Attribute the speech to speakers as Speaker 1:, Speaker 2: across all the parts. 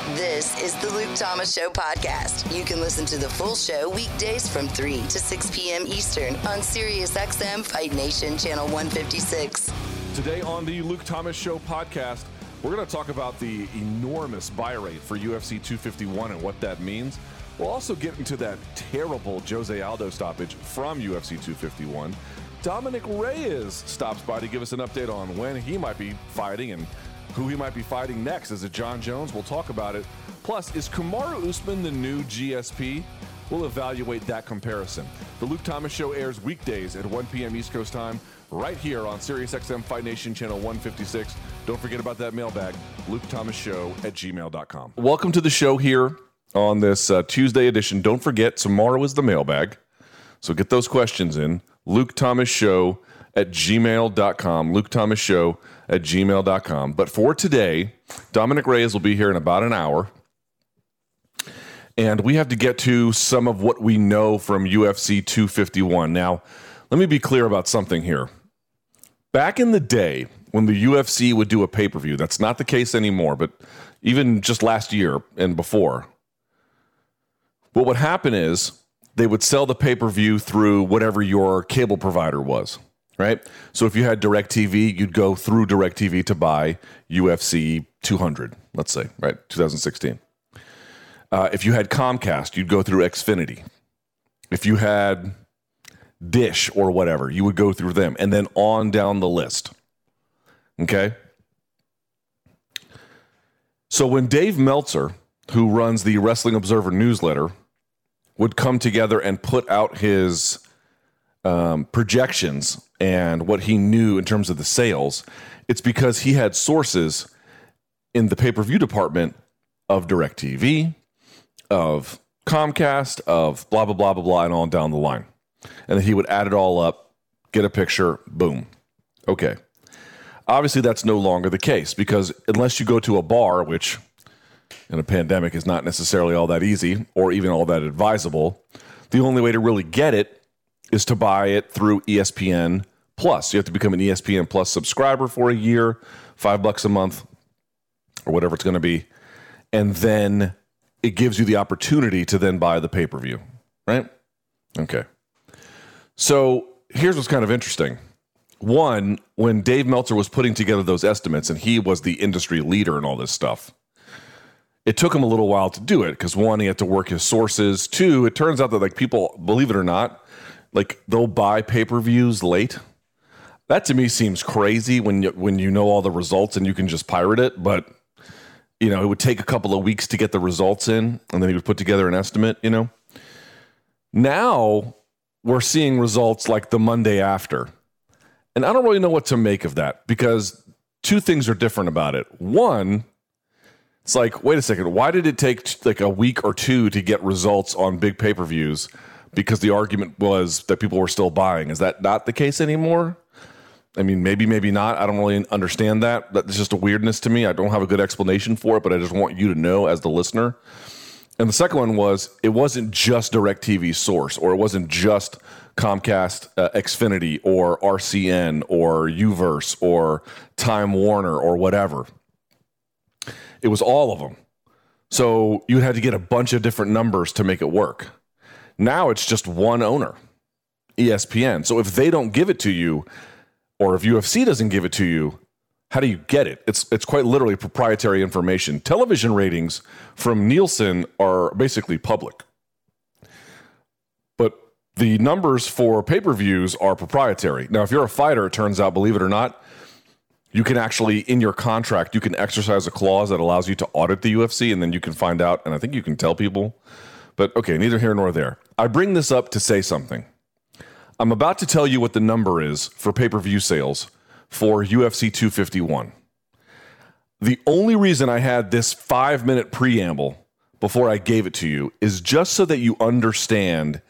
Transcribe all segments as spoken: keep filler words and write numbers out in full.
Speaker 1: This is the Luke Thomas Show podcast. You can listen to the full show weekdays from three to six p.m. Eastern on Sirius X M Fight Nation Channel one fifty-six.
Speaker 2: Today on the Luke Thomas Show podcast, we're going to talk about the enormous buy rate for U F C two fifty-one and what that means. We'll also get into that terrible Jose Aldo stoppage from U F C two fifty-one. Dominic Reyes stops by to give us an update on when he might be fighting and who he might be fighting next. Is it John Jones? We'll talk about it. Plus, is Kamaru Usman the new G S P? We'll evaluate that comparison. The Luke Thomas Show airs weekdays at one p.m. East Coast time right here on Sirius X M Fight Nation Channel one fifty-six. Don't forget about that mailbag, luke thomas show at gmail dot com. Welcome to the show here on this uh, Tuesday edition. Don't forget, tomorrow is the mailbag, so get those questions in. luke thomas show at gmail dot com. luke thomas show at gmail dot com. But for today, Dominic Reyes will be here in about an hour. And we have to get to some of what we know from U F C two fifty-one. Now, let me be clear about something here. Back in the day, when the U F C would do a pay-per-view, that's not the case anymore, but even just last year and before, what would happen is they would sell the pay-per-view through whatever your cable provider was, right? So if you had DirecTV, you'd go through DirecTV to buy U F C two hundred, let's say, right, two thousand sixteen. Uh, if you had Comcast, you'd go through Xfinity. If you had Dish or whatever, you would go through them, and then on down the list. Okay? So when Dave Meltzer, who runs the Wrestling Observer newsletter, would come together and put out his um, projections and what he knew in terms of the sales, it's because he had sources in the pay-per-view department of DirecTV, of Comcast, of blah, blah, blah, blah, blah, and on down the line. And then he would add it all up, get a picture, boom. Okay. Obviously, that's no longer the case because unless you go to a bar, which in a pandemic is not necessarily all that easy or even all that advisable, the only way to really get it is to buy it through E S P N Plus. You have to become an E S P N Plus subscriber for a year, five bucks a month, or whatever it's going to be. And then it gives you the opportunity to then buy the pay-per-view, right? Okay. So here's what's kind of interesting. One, when Dave Meltzer was putting together those estimates, and he was the industry leader in all this stuff, it took him a little while to do it because, one, he had to work his sources. Two, it turns out that, like, people, believe it or not, like, they'll buy pay-per-views late. That, to me, seems crazy when you, when you know all the results and you can just pirate it, but you know, it would take a couple of weeks to get the results in, and then he would put together an estimate, you know. Now we're seeing results like the Monday after. And I don't really know what to make of that because two things are different about it. One, it's like, wait a second, why did it take like a week or two to get results on big pay-per-views? Because the argument was that people were still buying. Is that not the case anymore? I mean, maybe, maybe not. I don't really understand that. That's just a weirdness to me. I don't have a good explanation for it, but I just want you to know as the listener. And the second one was, it wasn't just DirecTV's source, or it wasn't just Comcast, uh, Xfinity, or R C N, or Uverse, or Time Warner, or whatever. It was all of them. So you had to get a bunch of different numbers to make it work. Now it's just one owner, E S P N. So if they don't give it to you, or if U F C doesn't give it to you, how do you get it? It's it's quite literally proprietary information. Television ratings from Nielsen are basically public. But the numbers for pay-per-views are proprietary. Now, if you're a fighter, it turns out, believe it or not, you can actually, in your contract, you can exercise a clause that allows you to audit the U F C, and then you can find out, and I think you can tell people. But okay, neither here nor there. I bring this up to say something. I'm about to tell you what the number is for pay-per-view sales for U F C two fifty-one. The only reason I had this five-minute preamble before I gave it to you is just so that you understand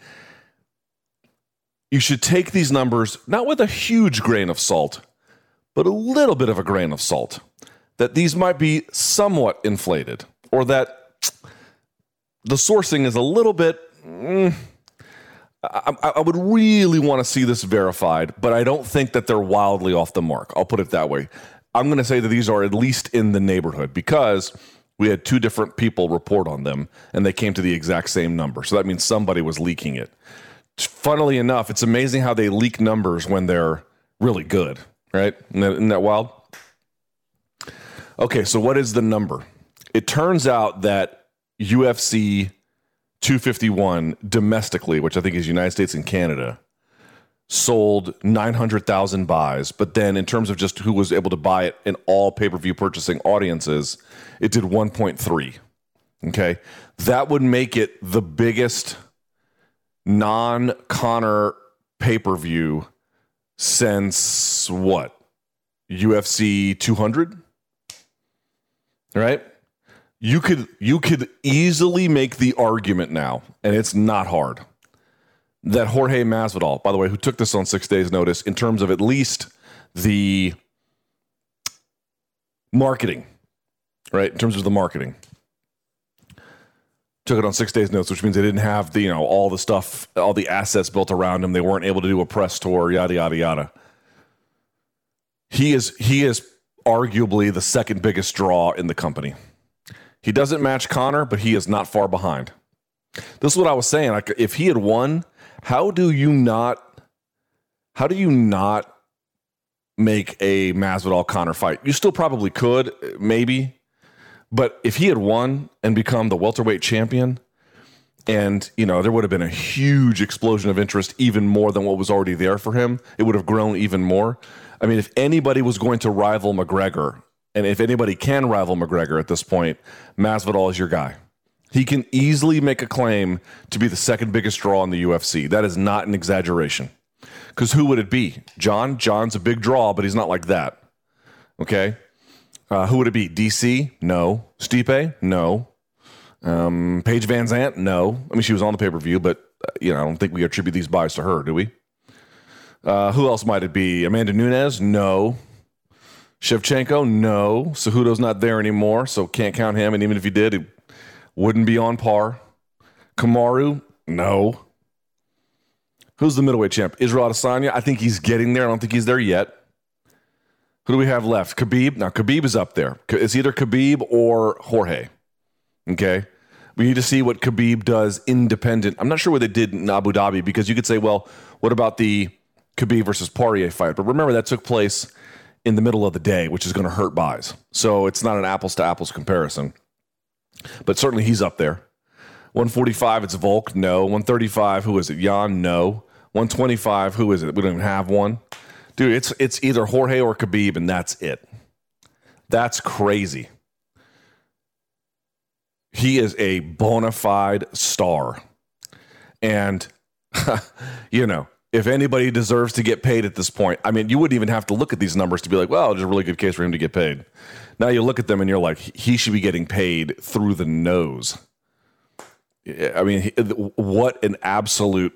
Speaker 2: you should take these numbers not with a huge grain of salt, but a little bit of a grain of salt. That these might be somewhat inflated, or that the sourcing is a little bit... Mm, I, I would really want to see this verified, but I don't think that they're wildly off the mark. I'll put it that way. I'm going to say that these are at least in the neighborhood because We had two different people report on them, and they came to the exact same number. So that means somebody was leaking it. Funnily enough, it's amazing how they leak numbers when they're really good, right? Isn't that, isn't that wild? Okay, so what is the number? It turns out that U F C two fifty-one domestically, which I think is United States and Canada, sold nine hundred thousand buys. But then in terms of just who was able to buy it in all pay-per-view purchasing audiences, it did one point three. Okay, that would make it the biggest non-Conor pay-per-view since what? U F C two hundred? Right? You could you could easily make the argument now, and it's not hard, that Jorge Masvidal, by the way, who took this on six days notice, in terms of at least the marketing, right? In terms of the marketing, took it on six days notice, which means they didn't have the, you know, all the stuff, all the assets built around him. They weren't able to do a press tour, yada, yada, yada. He is, he is arguably the second biggest draw in the company. He doesn't match Conor, but he is not far behind. This is what I was saying. Like, if he had won, how do you not, how do you not make a Masvidal Conor fight? You still probably could, maybe. But if he had won and become the welterweight champion, and, you know, there would have been a huge explosion of interest, even more than what was already there for him. It would have grown even more. I mean, if anybody was going to rival McGregor, and if anybody can rival McGregor at this point, Masvidal is your guy. He can easily make a claim to be the second biggest draw in the U F C. That is not an exaggeration. Because who would it be? John? John's a big draw, but he's not like that. Okay? Uh, who would it be? D C? No. Stipe? No. Um, Paige Van Zandt? No. I mean, she was on the pay-per-view, but, uh, you know, I don't think we attribute these buys to her, do we? Uh, who else might it be? Amanda Nunes? No. Shevchenko? No. Cejudo's not there anymore, so can't count him. And even if he did, he wouldn't be on par. Kamaru? No. Who's the middleweight champ? Israel Adesanya? I think he's getting there. I don't think he's there yet. Who do we have left? Khabib? Now, Khabib is up there. It's either Khabib or Jorge. Okay? We need to see what Khabib does independent. I'm not sure what they did in Abu Dhabi, because you could say, well, what about the Khabib versus Poirier fight? But remember, that took place in the middle of the day, which is going to hurt buys. So it's not an apples-to-apples comparison. But certainly he's up there. one forty-five, it's Volk? No. one thirty-five, who is it? Jan? No. one twenty-five, who is it? We don't even have one. Dude, it's it's either Jorge or Khabib, and that's it. That's crazy. He is a bona fide star. And, you know, if anybody deserves to get paid at this point, I mean, you wouldn't even have to look at these numbers to be like, well, there's a really good case for him to get paid. Now you look at them and you're like, he should be getting paid through the nose. I mean, he, what an absolute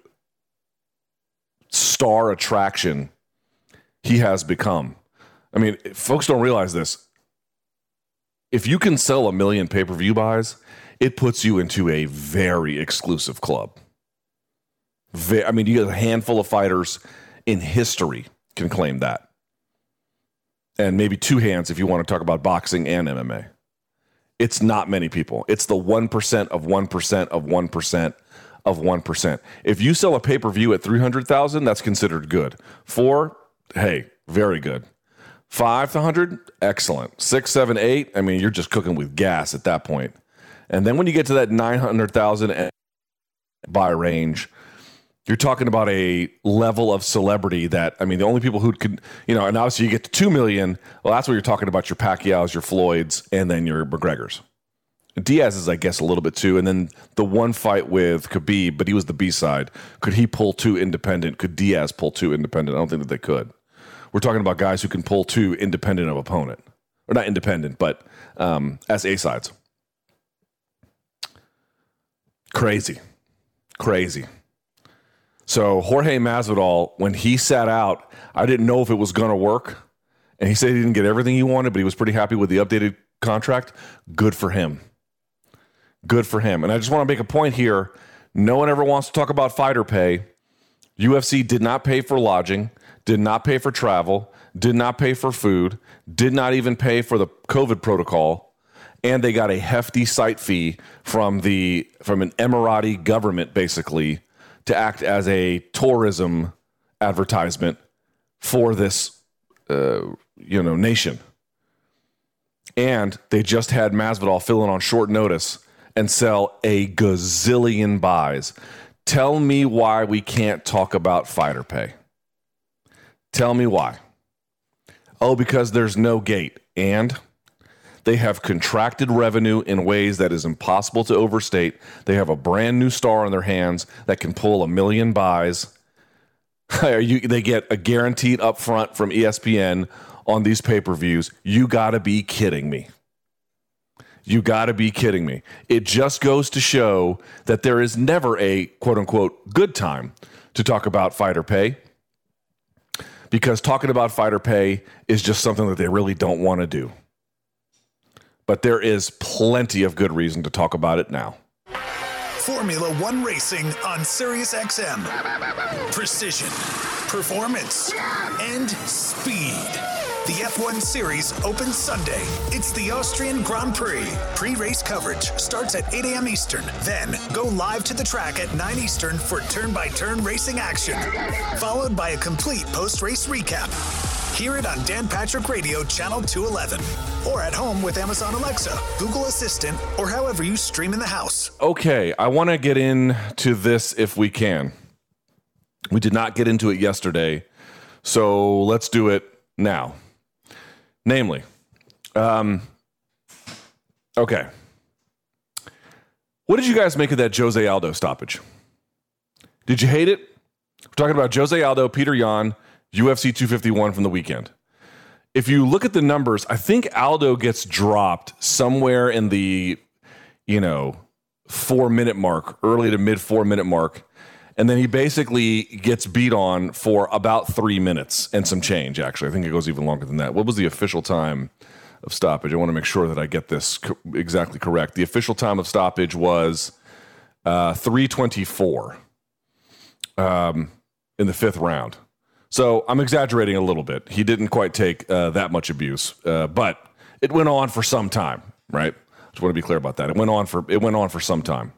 Speaker 2: star attraction he has become. I mean, folks don't realize this. If you can sell a million pay-per-view buys, it puts you into a very exclusive club. I mean, you have a handful of fighters in history can claim that. And maybe two hands if you want to talk about boxing and M M A. It's not many people. It's the one percent of one percent of one percent of one percent. If you sell a pay-per-view at three hundred thousand, that's considered good. Four, hey, very good. Five to one hundred, excellent. Six, seven, eight, I mean, you're just cooking with gas at that point. And then when you get to that nine hundred thousand buy range, you're talking about a level of celebrity that, I mean, the only people who could, you know, and obviously you get to two million, well, that's what you're talking about, your Pacquiaos, your Floyds, and then your McGregors. Diaz is, I guess, a little bit too. And then the one fight with Khabib, but he was the B-side. Could he pull two independent? Could Diaz pull two independent? I don't think that they could. We're talking about guys who can pull two independent of opponent. Or not independent, but um, as A-sides. Crazy. Crazy. So Jorge Masvidal, when he sat out, I didn't know if it was going to work. And he said he didn't get everything he wanted, but he was pretty happy with the updated contract. Good for him. Good for him. And I just want to make a point here. No one ever wants to talk about fighter pay. U F C did not pay for lodging, did not pay for travel, did not pay for food, did not even pay for the COVID protocol. and they got a hefty site fee from the from an Emirati government, basically, to act as a tourism advertisement for this, uh, you know, nation. And they just had Masvidal fill in on short notice and sell a gazillion buys. Tell me why we can't talk about fighter pay. Tell me why. Oh, because there's no gate. And they have contracted revenue in ways that is impossible to overstate. They have a brand new star on their hands that can pull a million buys. you, they get a guaranteed upfront from E S P N on these pay-per-views. You got to be kidding me. You got to be kidding me. It just goes to show that there is never a quote-unquote good time to talk about fighter pay, because talking about fighter pay is just something that they really don't want to do. But there is plenty of good reason to talk about it now.
Speaker 3: Formula One Racing on Sirius X M. Precision, performance, and speed. The F one Series opens Sunday. It's the Austrian Grand Prix. Pre-race coverage starts at eight a.m. Eastern. Then go live to the track at nine Eastern for turn-by-turn racing action, followed by a complete post-race recap. Hear it on Dan Patrick Radio, Channel two eleven, or at home with Amazon Alexa, Google Assistant, or however you stream in the house.
Speaker 2: Okay, I want to get into this if we can. We did not get into it yesterday, so let's do it now. Namely, um, okay. What did you guys make of that Jose Aldo stoppage? Did you hate it? We're talking about Jose Aldo, Peter Yan, U F C two fifty-one from the weekend. If you look at the numbers, I think Aldo gets dropped somewhere in the, you know, four minute mark, early to mid four minute mark. And then he basically gets beat on for about three minutes and some change, actually. I think it goes even longer than that. What was the official time of stoppage? I want to make sure that I get this co- exactly correct. The official time of stoppage was uh, three twenty-four um, in the fifth round. So I'm exaggerating a little bit. He didn't quite take uh, that much abuse, uh, but it went on for some time, right? Just want to be clear about that. It went on for it went on for some time.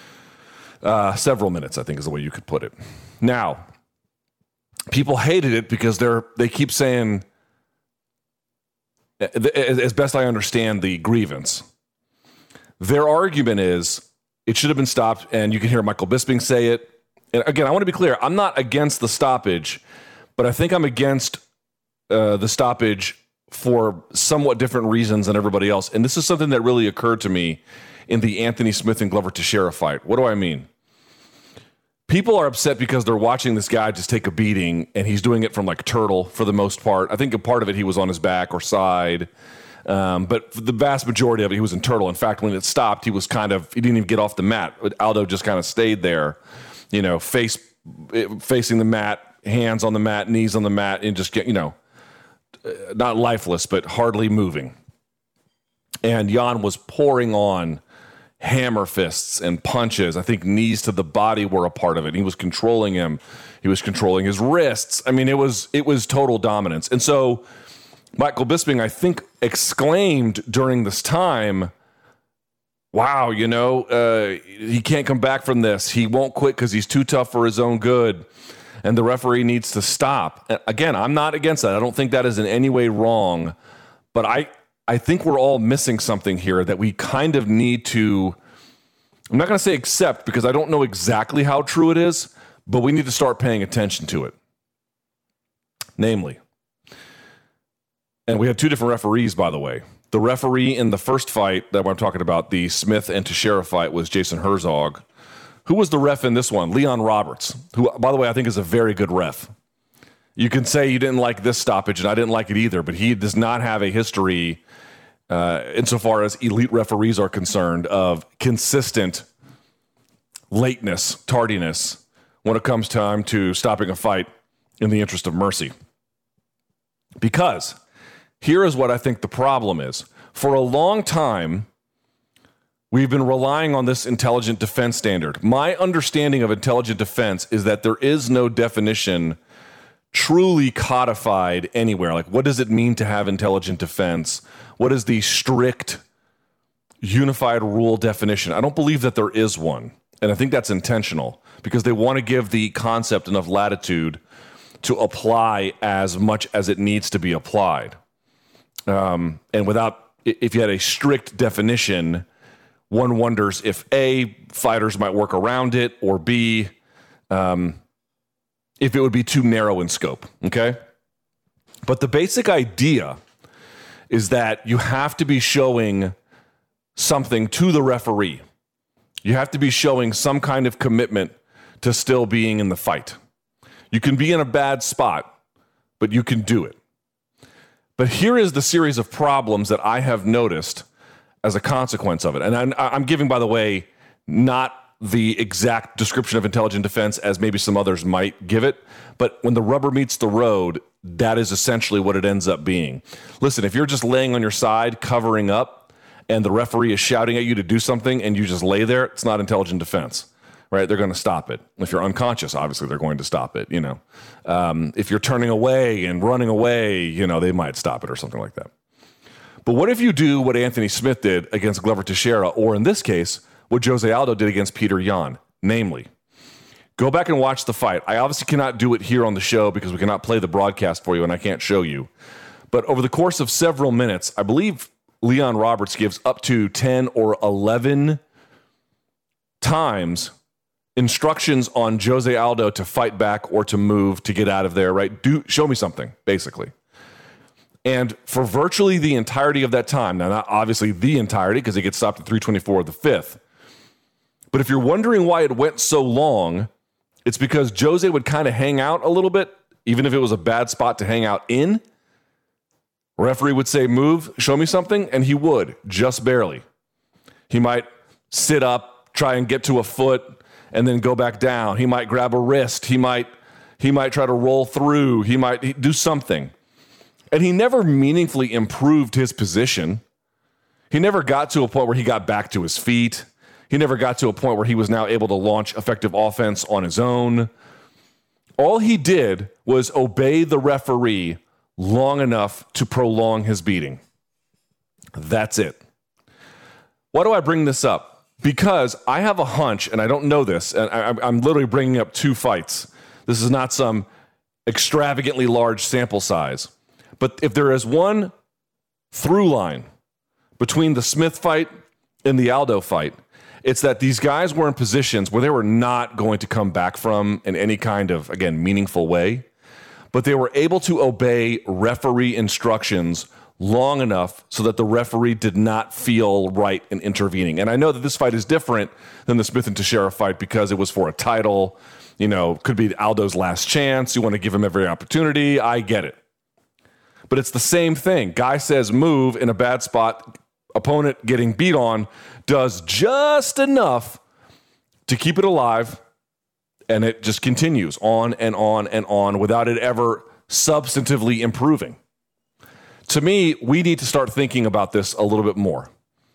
Speaker 2: Uh, several minutes, I think, is the way you could put it. Now, people hated it because they're they keep saying, as best I understand the grievance, their argument is it should have been stopped, and you can hear Michael Bisping say it. And again, I want to be clear. I'm not against the stoppage, but I think I'm against uh, the stoppage for somewhat different reasons than everybody else. And this is something that really occurred to me in the Anthony Smith and Glover Teixeira fight. What do I mean? People are upset because they're watching this guy just take a beating, and he's doing it from like turtle for the most part. I think a part of it he was on his back or side, um, but for the vast majority of it he was in turtle. In fact, when it stopped, he was kind of he didn't even get off the mat. Aldo just kind of stayed there, you know, face facing the mat, hands on the mat, knees on the mat, and just get you know, not lifeless but hardly moving. And Yan was pouring on hammer fists and punches. I think knees to the body were a part of it. He was controlling him. He was controlling his wrists. I mean, it was it was total dominance. And so Michael Bisping, I think, exclaimed during this time, wow, you know, uh, he can't come back from this. He won't quit because he's too tough for his own good. And the referee needs to stop. Again, I'm not against that. I don't think that is in any way wrong. But I... I think we're all missing something here that we kind of need to, I'm not going to say accept because I don't know exactly how true it is, but we need to start paying attention to it. Namely, and we had two different referees, by the way. The referee in the first fight that I'm talking about, the Smith and Teixeira fight, was Jason Herzog. Who was the ref in this one? Leon Roberts, who, by the way, I think is a very good ref. You can say you didn't like this stoppage, and I didn't like it either, but he does not have a history Uh, insofar as elite referees are concerned, of consistent lateness, tardiness, when it comes time to stopping a fight in the interest of mercy. Because here is what I think the problem is. For a long time, we've been relying on this intelligent defense standard. My understanding of intelligent defense is that there is no definition truly codified anywhere. Like, what does it mean to have intelligent defense? What is the strict unified rule definition. I don't believe that there is one. And I think that's intentional because they want to give the concept enough latitude to apply as much as it needs to be applied. Um, and without, if you had a strict definition, one wonders if A, fighters might work around it, or B, um, if it would be too narrow in scope, okay? But the basic idea is that you have to be showing something to the referee. You have to be showing some kind of commitment to still being in the fight. You can be in a bad spot, but you can do it. But here is the series of problems that I have noticed as a consequence of it. And I'm, I'm giving, by the way, not the exact description of intelligent defense as maybe some others might give it, but when the rubber meets the road, that is essentially what it ends up being. Listen, if you're just laying on your side, covering up, and the referee is shouting at you to do something and you just lay there, it's not intelligent defense, right? They're going to stop it. If you're unconscious, obviously they're going to stop it, you know. Um, if you're turning away and running away, you know, they might stop it or something like that. But what if you do what Anthony Smith did against Glover Teixeira, or in this case, what Jose Aldo did against Peter Yan? Namely, go back and watch the fight. I obviously cannot do it here on the show because we cannot play the broadcast for you and I can't show you. But over the course of several minutes, I believe Leon Roberts gives up to ten or eleven times instructions on Jose Aldo to fight back or to move, to get out of there, right? Do show me something, basically. And for virtually the entirety of that time, now not obviously the entirety because he gets stopped at three twenty-four of the fifth, but if you're wondering why it went so long, it's because Jose would kind of hang out a little bit, even if it was a bad spot to hang out in. Referee would say, move, show me something, and he would, just barely. He might sit up, try and get to a foot, and then go back down. He might grab a wrist. He might, he might try to roll through. He might do something. And he never meaningfully improved his position. He never got to a point where he got back to his feet. He never got to a point where he was now able to launch effective offense on his own. All he did was obey the referee long enough to prolong his beating. That's it. Why do I bring this up? Because I have a hunch, and I don't know this, and I, I'm literally bringing up two fights. This is not some extravagantly large sample size. But if there is one through line between the Smith fight and the Aldo fight, it's that these guys were in positions where they were not going to come back from in any kind of, again, meaningful way. But they were able to obey referee instructions long enough so that the referee did not feel right in intervening. And I know that this fight is different than the Smith and Teixeira fight because it was for a title. You know, could be Aldo's last chance. You want to give him every opportunity. I get it. But it's the same thing. Guy says move in a bad spot. Opponent getting beat on does just enough to keep it alive. And it just continues on and on and on without it ever substantively improving. To me, we need to start thinking about this a little bit more.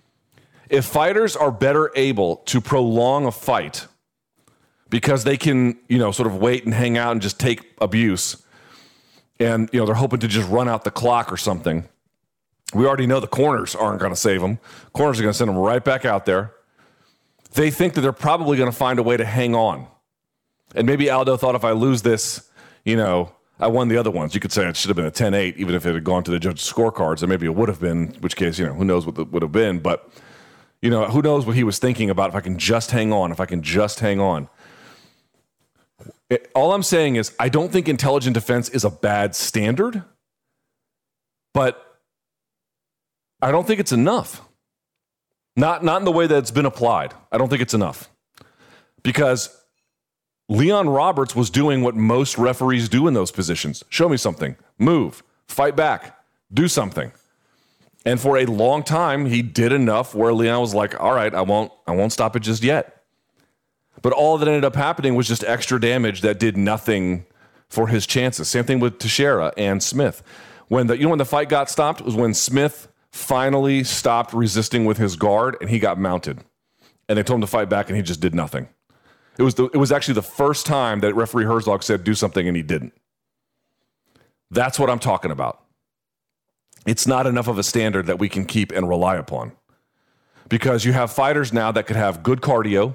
Speaker 2: If fighters are better able to prolong a fight because they can, you know, sort of wait and hang out and just take abuse, and, you know, they're hoping to just run out the clock or something, we already know the corners aren't going to save them. Corners are going to send them right back out there. They think that they're probably going to find a way to hang on. And maybe Aldo thought, if I lose this, you know, I won the other ones. You could say it should have been a ten eight, even if it had gone to the judges' scorecards, and maybe it would have been, in which case, you know, who knows what it would have been. But, you know, who knows what he was thinking about, if I can just hang on, if I can just hang on. It, all I'm saying is I don't think intelligent defense is a bad standard, but I don't think it's enough. Not, not in the way that it's been applied. I don't think it's enough. Because Leon Roberts was doing what most referees do in those positions. Show me something. Move. Fight back. Do something. And for a long time, he did enough where Leon was like, all right, I won't, I won't stop it just yet. But all that ended up happening was just extra damage that did nothing for his chances. Same thing with Teixeira and Smith. When the, you know when the fight got stopped? It was when Smith finally stopped resisting with his guard and he got mounted. And they told him to fight back and he just did nothing. It was the, it was actually the first time that referee Herzog said do something and he didn't. That's what I'm talking about. It's not enough of a standard that we can keep and rely upon. because you have fighters now that could have good cardio.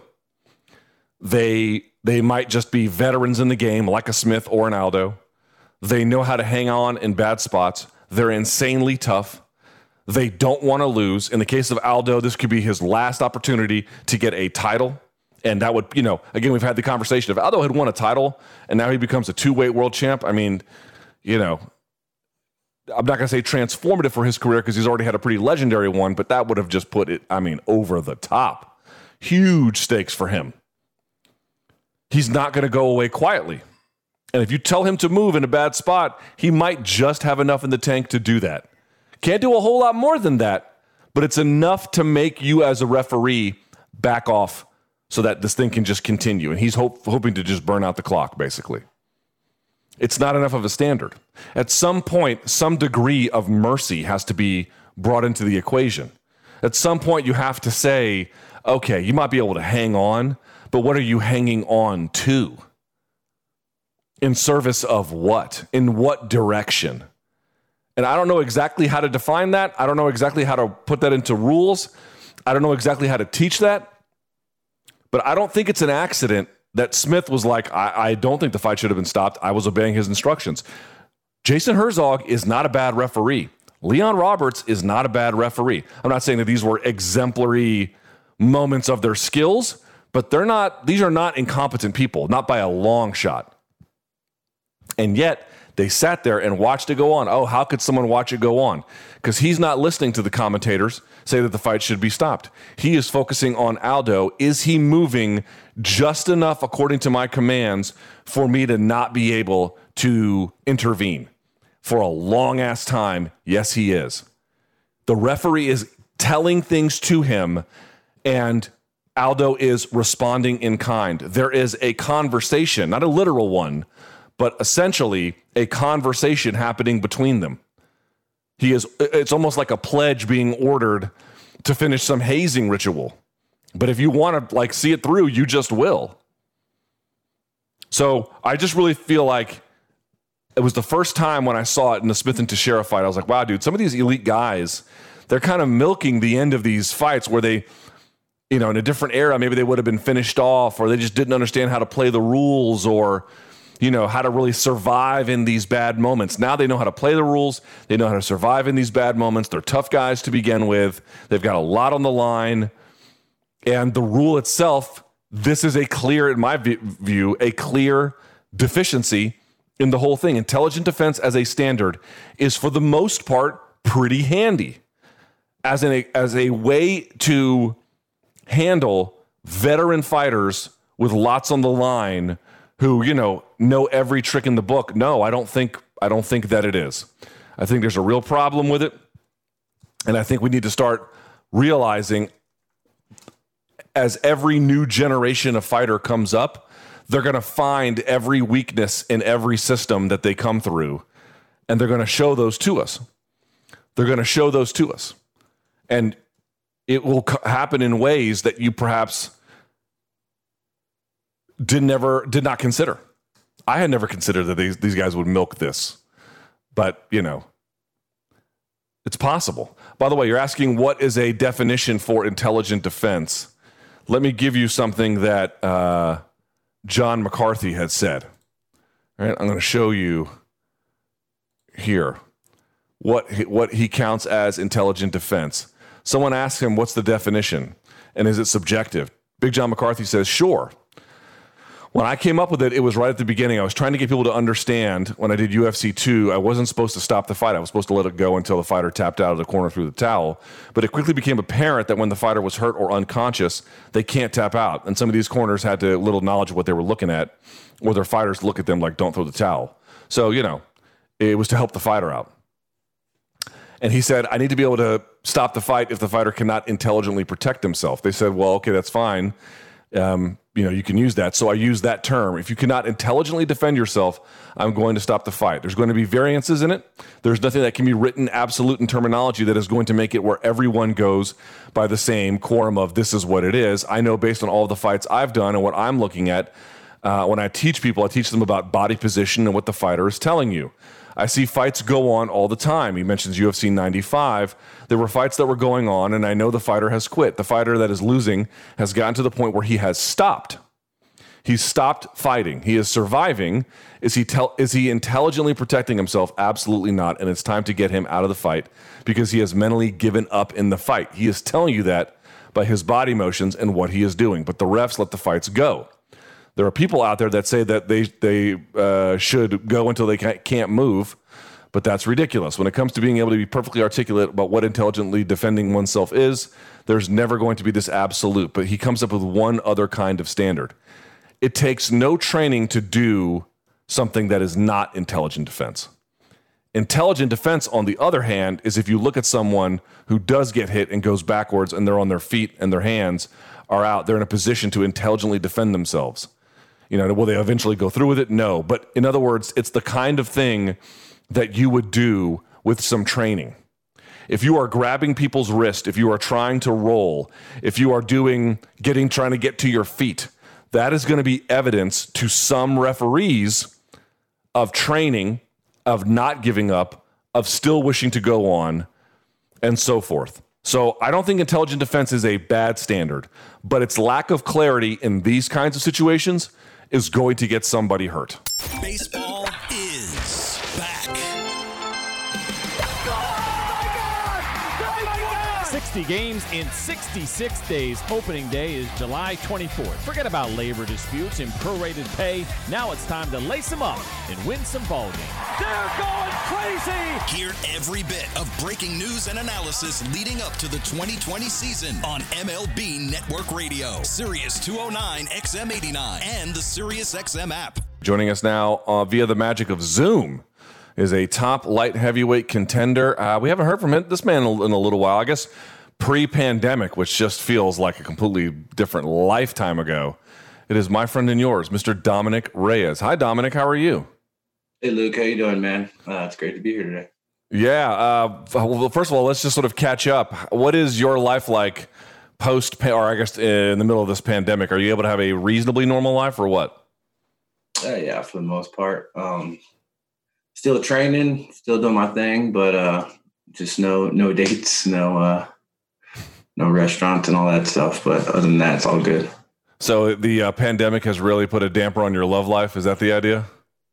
Speaker 2: They they might just be veterans in the game, like a Smith or an Aldo. They know how to hang on in bad spots. They're insanely tough. They don't want to lose. In the case of Aldo, this could be his last opportunity to get a title. And that would, you know, again, we've had the conversation. If Aldo had won a title and now he becomes a two-weight world champ, I mean, you know, I'm not going to say transformative for his career because he's already had a pretty legendary one, but that would have just put it, I mean, over the top. Huge stakes for him. He's not going to go away quietly. And if you tell him to move in a bad spot, he might just have enough in the tank to do that. Can't do a whole lot more than that, but it's enough to make you as a referee back off so that this thing can just continue. And he's hope, hoping to just burn out the clock, basically. It's not enough of a standard. At some point, some degree of mercy has to be brought into the equation. At some point, you have to say, okay, you might be able to hang on, but what are you hanging on to? In service of what? In what direction? And I don't know exactly how to define that. I don't know exactly how to put that into rules. I don't know exactly how to teach that. But I don't think it's an accident that Smith was like, I, I don't think the fight should have been stopped. I was obeying his instructions. Jason Herzog is not a bad referee. Leon Roberts is not a bad referee. I'm not saying that these were exemplary moments of their skills, but they're not, these are not incompetent people, not by a long shot. And yet they sat there and watched it go on. Oh, how could someone watch it go on? Because he's not listening to the commentators say that the fight should be stopped. He is focusing on Aldo. Is he moving just enough according to my commands for me to not be able to intervene? For a long ass time, yes, he is. The referee is telling things to him, and Aldo is responding in kind. There is a conversation, not a literal one, but essentially a conversation happening between them. He is, it's almost like a pledge being ordered to finish some hazing ritual. But if you want to like see it through, you just will. So I just really feel like it was the first time when I saw it in the Smith and Teixeira fight. I was like, wow, dude, some of these elite guys, they're kind of milking the end of these fights where they, you know, in a different era, maybe they would have been finished off, or they just didn't understand how to play the rules, or, you know, how to really survive in these bad moments. Now they know how to play the rules. They know how to survive in these bad moments. They're tough guys to begin with. They've got a lot on the line. And the rule itself, this is a clear, in my view, a clear deficiency in the whole thing. Intelligent defense as a standard is, for the most part, pretty handy as a, as a way to handle veteran fighters with lots on the line who, you know, know every trick in the book. No, I don't think I don't think that it is. I think there's a real problem with it. And I think we need to start realizing, as every new generation of fighter comes up, they're going to find every weakness in every system that they come through, and they're going to show those to us. They're going to show those to us. And it will co- happen in ways that you perhaps did never did not consider. I had never considered that these, these guys would milk this. But, you know, it's possible. By the way, you're asking what is a definition for intelligent defense. Let me give you something that uh, John McCarthy had said. All right, I'm going to show you here what he, what he counts as intelligent defense. Someone asked him, what's the definition? And is it subjective? Big John McCarthy says, sure. When I came up with it, it was right at the beginning. I was trying to get people to understand, when I did U F C two, I wasn't supposed to stop the fight. I was supposed to let it go until the fighter tapped out of the corner through the towel. But it quickly became apparent that when the fighter was hurt or unconscious, they can't tap out. And some of these corners had to, little knowledge of what they were looking at, or their fighters look at them like, don't throw the towel. So, you know, it was to help the fighter out. And he said, I need to be able to stop the fight if the fighter cannot intelligently protect himself. They said, well, okay, that's fine. Um, you know, you can use that. So I use that term. If you cannot intelligently defend yourself, I'm going to stop the fight. There's going to be variances in it. There's nothing that can be written absolute in terminology that is going to make it where everyone goes by the same quorum of this is what it is. I know based on all of the fights I've done and what I'm looking at, uh, when I teach people, I teach them about body position and what the fighter is telling you. I see fights go on all the time. He mentions U F C ninety-five. There were fights that were going on, and I know the fighter has quit. The fighter that is losing has gotten to the point where he has stopped. He's stopped fighting. He is surviving. Is he tel- is he intelligently protecting himself? Absolutely not. And it's time to get him out of the fight because he has mentally given up in the fight. He is telling you that by his body motions and what he is doing. But the refs let the fights go. There are people out there that say that they they uh, should go until they can't move, but that's ridiculous. When it comes to being able to be perfectly articulate about what intelligently defending oneself is, there's never going to be this absolute. But he comes up with one other kind of standard. It takes no training to do something that is not intelligent defense. Intelligent defense, on the other hand, is if you look at someone who does get hit and goes backwards and they're on their feet and their hands are out, they're in a position to intelligently defend themselves. You know, will they eventually go through with it? No. But in other words, it's the kind of thing that you would do with some training. If you are grabbing people's wrist, if you are trying to roll, if you are doing, getting, trying to get to your feet, that is going to be evidence to some referees of training, of not giving up, of still wishing to go on, and so forth. So I don't think intelligent defense is a bad standard, but its lack of clarity in these kinds of situations is going to get somebody hurt.
Speaker 3: Baseball is back.
Speaker 4: sixty games in sixty-six days. Opening day is July twenty-fourth. Forget about labor disputes and prorated pay. Now it's time to lace them up and win some ball games.
Speaker 5: They're going crazy!
Speaker 3: Hear every bit of breaking news and analysis leading up to the twenty twenty season on M L B Network Radio, Sirius two oh nine X M eighty-nine, and the Sirius X M app.
Speaker 2: Joining us now uh, via the magic of Zoom is a top light heavyweight contender. Uh, we haven't heard from him, this man in a little while, I guess pre-pandemic, which just feels like a completely different lifetime ago. It is my friend and yours, Mister Dominic Reyes. Hi, Dominic. How are you?
Speaker 6: Hey, Luke. How you doing, man? Uh, it's great to be here today.
Speaker 2: Yeah. Uh, well, first of all, let's just sort of catch up. What is your life like post, or I guess in the middle of this pandemic? Are you able to have a reasonably normal life or what?
Speaker 6: Uh, yeah, for the most part. Um, still training, still doing my thing, but uh, just no no dates, no uh, no restaurants and all that stuff. But other than that, it's all good.
Speaker 2: So the uh, pandemic has really put a damper on your love life. Is that the idea?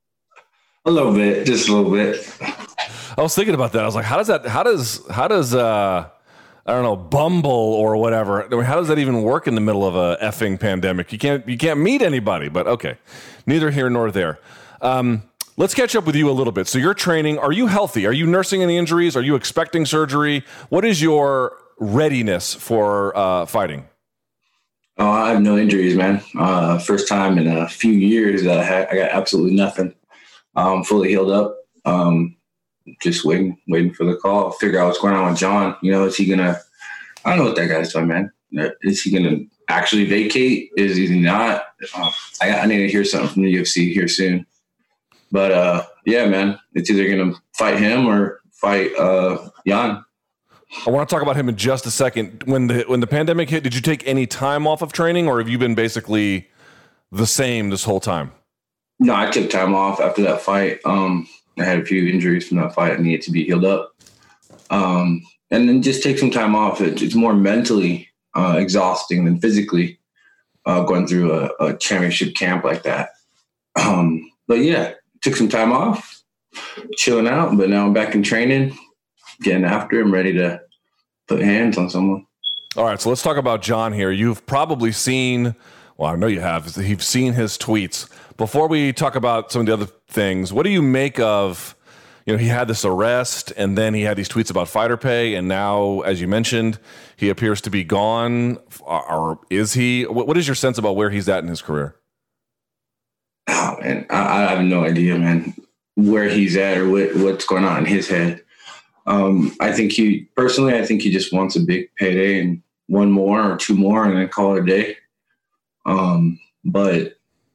Speaker 6: A little bit, just a little bit.
Speaker 2: I was thinking about that. I was like, how does that, how does, how does, uh, I don't know, Bumble or whatever. I mean, how does that even work in the middle of a effing pandemic? You can't, you can't meet anybody, but okay. Neither here nor there. Um, let's catch up with you a little bit. So you're training. Are you healthy? Are you nursing any injuries? Are you expecting surgery? What is your readiness for uh, fighting?
Speaker 6: Oh, I have no injuries, man. Uh, first time in a few years that I, had, I got absolutely nothing. I'm fully healed up. Um, just waiting, waiting for the call. Figure out what's going on with John. You know, is he gonna? I don't know what that guy's doing, man. Is he gonna actually vacate? Is he not? Uh, I, I need to hear something from the U F C here soon. But uh, yeah, man, it's either gonna fight him or fight uh, Jan.
Speaker 2: I want to talk about him in just a second. When the when the pandemic hit, did you take any time off of training, or have you been basically the same this whole time?
Speaker 6: No, I took time off after that fight. Um, I had a few injuries from that fight. I needed to be healed up. Um, and then just take some time off. It, it's more mentally uh, exhausting than physically uh, going through a, a championship camp like that. Um, but yeah, took some time off, chilling out. But now I'm back in training, getting after him, ready to put hands on someone.
Speaker 2: All right, so let's talk about John here. You've probably seen, well, I know you have, you've seen his tweets. Before we talk about some of the other things, what do you make of, you know, he had this arrest and then he had these tweets about fighter pay, and now, as you mentioned, he appears to be gone, or is he? What is your sense about where he's at in his career?
Speaker 6: Oh, man, I, I have no idea, man, where he's at or what, what's going on in his head. Um, I think he, personally, I think he just wants a big payday and one more or two more and then call it a day. Um, but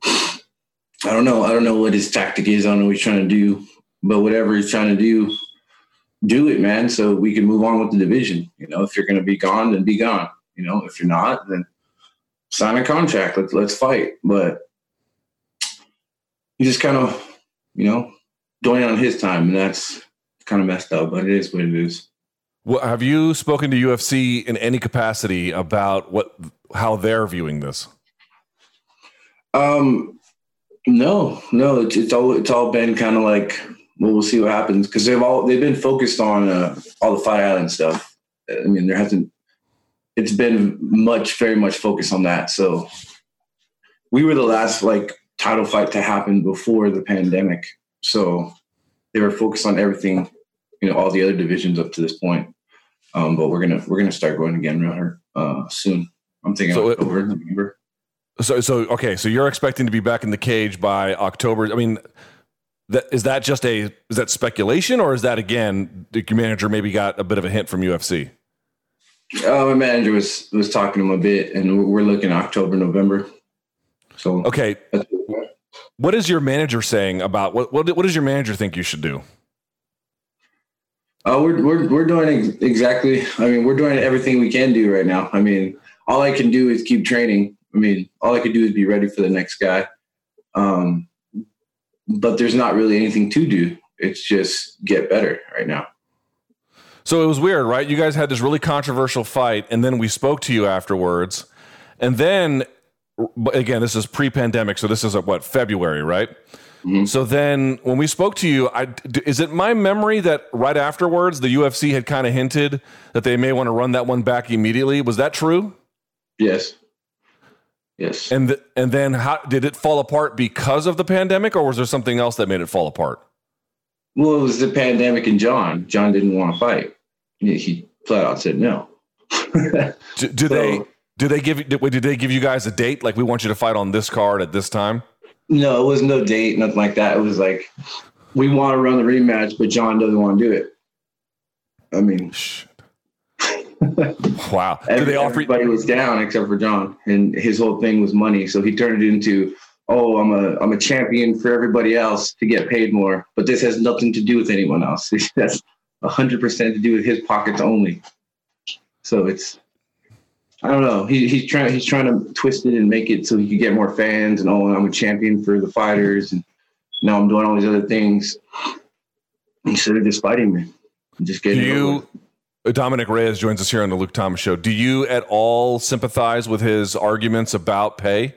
Speaker 6: I don't know. I don't know what his tactic is. I don't know what he's trying to do, but whatever he's trying to do, do it, man. So we can move on with the division. You know, if you're going to be gone, then be gone. You know, if you're not, then sign a contract. Let's, let's fight. But he just kind of, you know, doing it on his time, and that's kind of messed up, but it is what it is.
Speaker 2: Well, have you spoken to U F C in any capacity about what how they're viewing this?
Speaker 6: Um, no, no, it's, it's all it's all been kind of like, well, we'll see what happens, because they've all they've been focused on uh, all the Fight Island stuff. I mean, there hasn't. It's been much, very much focused on that. So we were the last like title fight to happen before the pandemic. So they were focused on everything, you know, all the other divisions up to this point. Um, but we're gonna we're gonna start going again real uh, soon. I'm thinking
Speaker 2: so
Speaker 6: October,
Speaker 2: it,
Speaker 6: November.
Speaker 2: So so okay, so you're expecting to be back in the cage by October. I mean, that is that just a is that speculation, or is that again your manager maybe got a bit of a hint from U F C?
Speaker 6: Uh, my manager was was talking to him a bit, and we're looking October, November. So
Speaker 2: okay, what is your manager saying about what what what does your manager think you should do?
Speaker 6: Uh, we're we're we're doing exactly. I mean, we're doing everything we can do right now. I mean, all I can do is keep training. I mean, all I can do is be ready for the next guy. Um, but there's not really anything to do. It's just get better right now.
Speaker 2: So it was weird, right? You guys had this really controversial fight, and then we spoke to you afterwards, and then again, this is pre-pandemic, so this is at what, February, right? Mm-hmm. So then when we spoke to you, I, is it my memory that right afterwards the U F C had kind of hinted that they may want to run that one back immediately? Was that true?
Speaker 6: Yes. Yes.
Speaker 2: And th- and then how did it fall apart because of the pandemic, or was there something else that made it fall apart?
Speaker 6: Well, it was the pandemic and John. John didn't want to fight. He, he flat out said no.
Speaker 2: do, do so, they do they give did, did they give you guys a date? Like, we want you to fight on this card at this time?
Speaker 6: No, it was no date, nothing like that. It was like, we want to run the rematch, but John doesn't want to do it. I mean,
Speaker 2: shit. Wow.
Speaker 6: Every, they offer- everybody was down except for John, and his whole thing was money. So he turned it into, oh, I'm a I'm a champion for everybody else to get paid more, but this has nothing to do with anyone else. That's one hundred percent to do with his pockets only. So it's, I don't know. He, he's trying he's trying to twist it and make it so he could get more fans, and oh, I'm a champion for the fighters, and now I'm doing all these other things instead of just fighting me. I'm just getting
Speaker 2: you. Dominic Reyes joins us here on the Luke Thomas Show. Do you at all sympathize with his arguments about pay?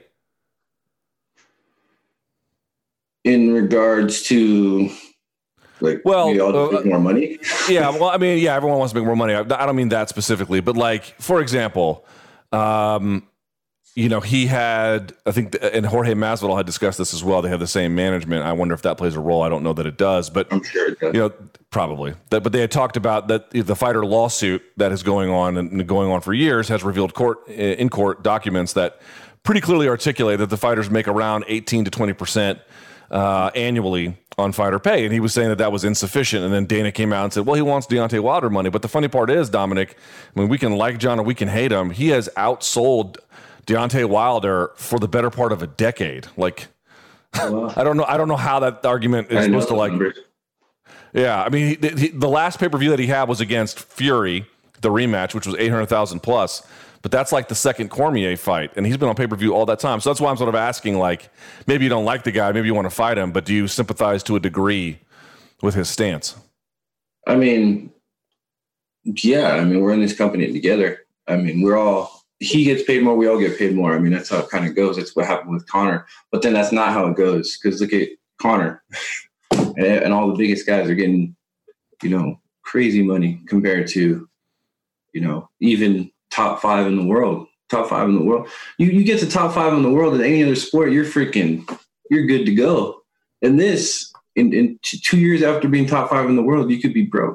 Speaker 6: In regards to, like,
Speaker 2: well,
Speaker 6: we all
Speaker 2: uh,
Speaker 6: make more money?
Speaker 2: Yeah, well, I mean, yeah, everyone wants to make more money. I, I don't mean that specifically, but like, for example, um, you know, he had, I think, and Jorge Masvidal had discussed this as well. They have the same management. I wonder if that plays a role. I don't know that it does, but
Speaker 6: I'm sure it does.
Speaker 2: You know, probably. That, but they had talked about that the fighter lawsuit that is going on and going on for years has revealed court in court documents that pretty clearly articulate that the fighters make around eighteen to twenty percent uh, annually on fighter pay. And he was saying that that was insufficient. And then Dana came out and said, well, he wants Deontay Wilder money. But the funny part is, Dominic, I mean, we can like John or we can hate him. He has outsold Deontay Wilder for the better part of a decade. Like, oh, wow. I don't know. I don't know how that argument is supposed to like. Numbers. Yeah, I mean, he, he, the last pay per view that he had was against Fury, the rematch, which was eight hundred thousand plus. But that's like the second Cormier fight, and he's been on pay per view all that time. So that's why I'm sort of asking, like, maybe you don't like the guy, maybe you want to fight him, but do you sympathize to a degree with his stance?
Speaker 6: I mean, yeah. I mean, we're in this company together. I mean, we're all. He gets paid more, we all get paid more. I mean, that's how it kind of goes. That's what happened with Conor. But then that's not how it goes, because look at Conor. And, and all the biggest guys are getting, you know, crazy money compared to, you know, even top five in the world. Top five in the world. You you get to top five in the world in any other sport, you're freaking, you're good to go. And this, in, in two years after being top five in the world, you could be broke.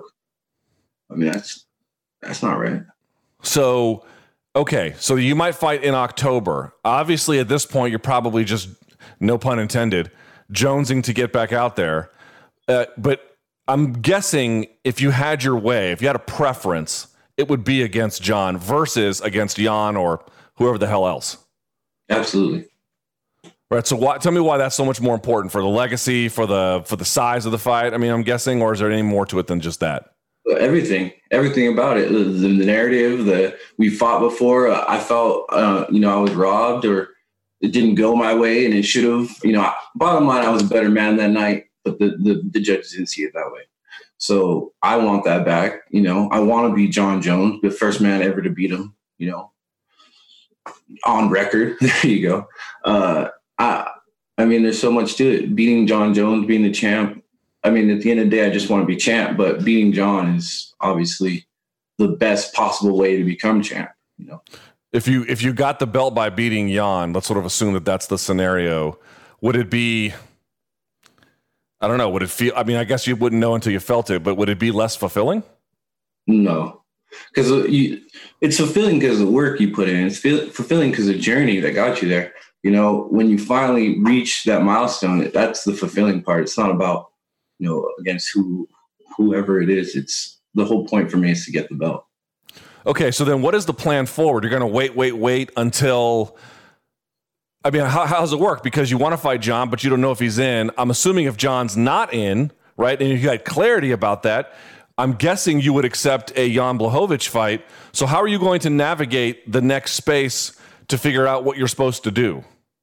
Speaker 6: I mean, that's that's not right.
Speaker 2: So... Okay, so you might fight in October. Obviously, at this point, you're probably just, no pun intended, jonesing to get back out there. Uh, but I'm guessing if you had your way, if you had a preference, it would be against John versus against Jan or whoever the hell else.
Speaker 6: Absolutely.
Speaker 2: Right. So why, tell me why that's so much more important for the legacy, for the for the size of the fight. I mean, I'm guessing, or is there any more to it than just that?
Speaker 6: Everything, everything about it, the, the narrative, the we fought before. Uh, I felt, uh, you know, I was robbed, or it didn't go my way, and it should have. You know, bottom line, I was a better man that night but the, the, the judges didn't see it that way. So I want that back. You know, I want to be John Jones, the first man ever to beat him, you know, on record. There you go. Uh, I, I mean, there's so much to it. Beating John Jones, being the champ. I mean, at the end of the day, I just want to be champ, but beating John is obviously the best possible way to become champ, you know.
Speaker 2: If you if you got the belt by beating Jan, let's sort of assume that that's the scenario. Would it be, I don't know, would it feel, I mean, I guess you wouldn't know until you felt it, but would it be less fulfilling?
Speaker 6: No, because it's fulfilling because of the work you put in. It's feel, fulfilling because of the journey that got you there. You know, when you finally reach that milestone, that's the fulfilling part. It's not about, you know, against who whoever it is. It's the whole point for me is to get the belt.
Speaker 2: Okay, so then what is the plan forward? You're going to wait, wait, wait until, I mean, how, how does it work? Because you want to fight John, but you don't know if he's in. I'm assuming if John's not in, right, and you had clarity about that, I'm guessing you would accept a Jan Blachowicz fight. So how are you going to navigate the next space to figure out what you're supposed to do?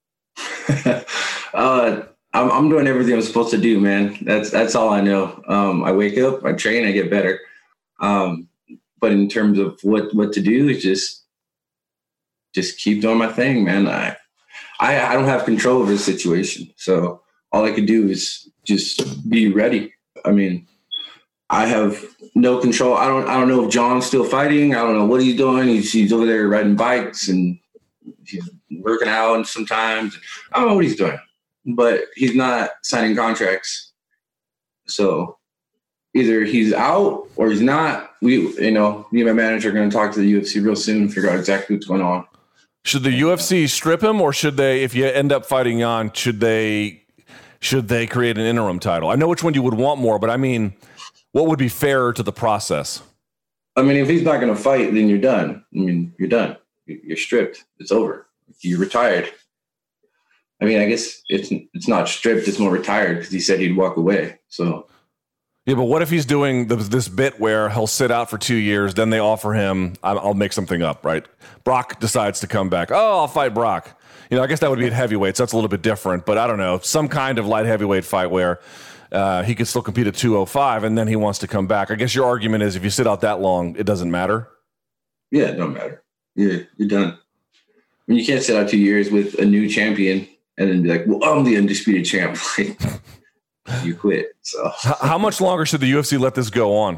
Speaker 6: uh, I'm, I'm doing everything I'm supposed to do, man. That's that's all I know. Um, I wake up, I train, I get better. Um, But in terms of what, what to do, is just just keep doing my thing, man. I, I I don't have control over the situation, so all I could do is just be ready. I mean, I have no control. I don't I don't know if John's still fighting. I don't know what he's doing. He's he's over there riding bikes and he's working out, and sometimes I don't know what he's doing, but he's not signing contracts, so. Either he's out or he's not. We, you know, me and my manager are going to talk to the U F C real soon and figure out exactly what's going on.
Speaker 2: Should the U F C strip him, or should they, if you end up fighting Jan, should they, should they create an interim title? I know which one you would want more, but I mean, what would be fairer to the process?
Speaker 6: I mean, if he's not going to fight, then you're done. I mean, you're done. You're stripped. It's over. You're retired. I mean, I guess it's it's not stripped. It's more retired because he said he'd walk away. So.
Speaker 2: Yeah, but what if he's doing this bit where he'll sit out for two years, then they offer him, I'll make something up, right? Brock decides to come back. Oh, I'll fight Brock. You know, I guess that would be at heavyweight, so that's a little bit different. But I don't know, some kind of light heavyweight fight where uh, he could still compete at two oh five, and then he wants to come back. I guess your argument is if you sit out that long, it doesn't matter?
Speaker 6: Yeah, it don't matter. Yeah, you're done. I mean, you can't sit out two years with a new champion and then be like, well, I'm the undisputed champ. You quit. So
Speaker 2: how much longer should the U F C let this go on?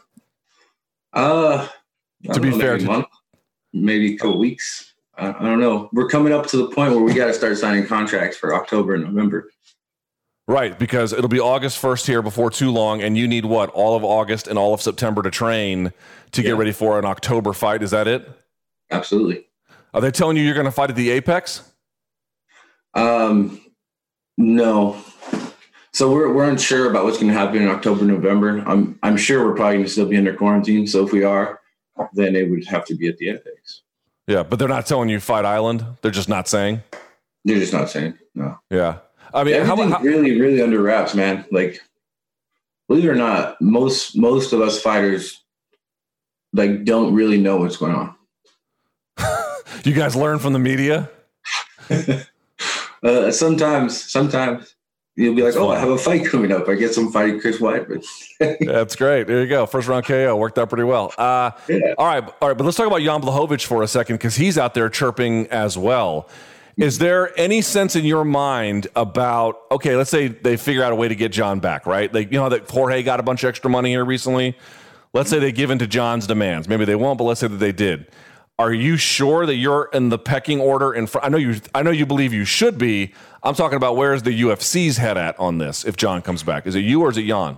Speaker 6: Uh,
Speaker 2: to be
Speaker 6: know,
Speaker 2: fair,
Speaker 6: maybe a month, maybe a couple weeks. I, I don't know. We're coming up to the point where we got to start signing contracts for October and November.
Speaker 2: Right, because it'll be August first here before too long, and you need what, all of August and all of September to train to yeah. get ready for an October fight. Is that it?
Speaker 6: Absolutely.
Speaker 2: Are they telling you you're going to fight at the Apex?
Speaker 6: Um, no. So we're we're unsure about what's going to happen in October, November. I'm I'm sure we're probably going to still be under quarantine. So if we are, then it would have to be at the Apex.
Speaker 2: Yeah, but they're not telling you Fight Island. They're just not saying.
Speaker 6: They're just not saying. No.
Speaker 2: Yeah, I mean,
Speaker 6: everything's
Speaker 2: how, how,
Speaker 6: really really under wraps, man. Like, believe it or not, most most of us fighters like don't really know what's going on.
Speaker 2: You guys learn from the media.
Speaker 6: uh, sometimes, sometimes. You'll be like, oh, I have a fight coming up. I guess I'm fighting Chris Weidman.
Speaker 2: That's great. There you go. First round K O worked out pretty well. Uh,
Speaker 6: yeah.
Speaker 2: All right. All right. But let's talk about Jan Blachowicz for a second, because he's out there chirping as well. Is there any sense in your mind about, okay, let's say they figure out a way to get John back, right? Like, you know, that Jorge got a bunch of extra money here recently. Let's say they give in to John's demands. Maybe they won't, but let's say that they did. Are you sure that you're in the pecking order in front? I know you, I know you believe you should be. I'm talking about where's the U F C's head at on this if John comes back. Is it you or is it Jan?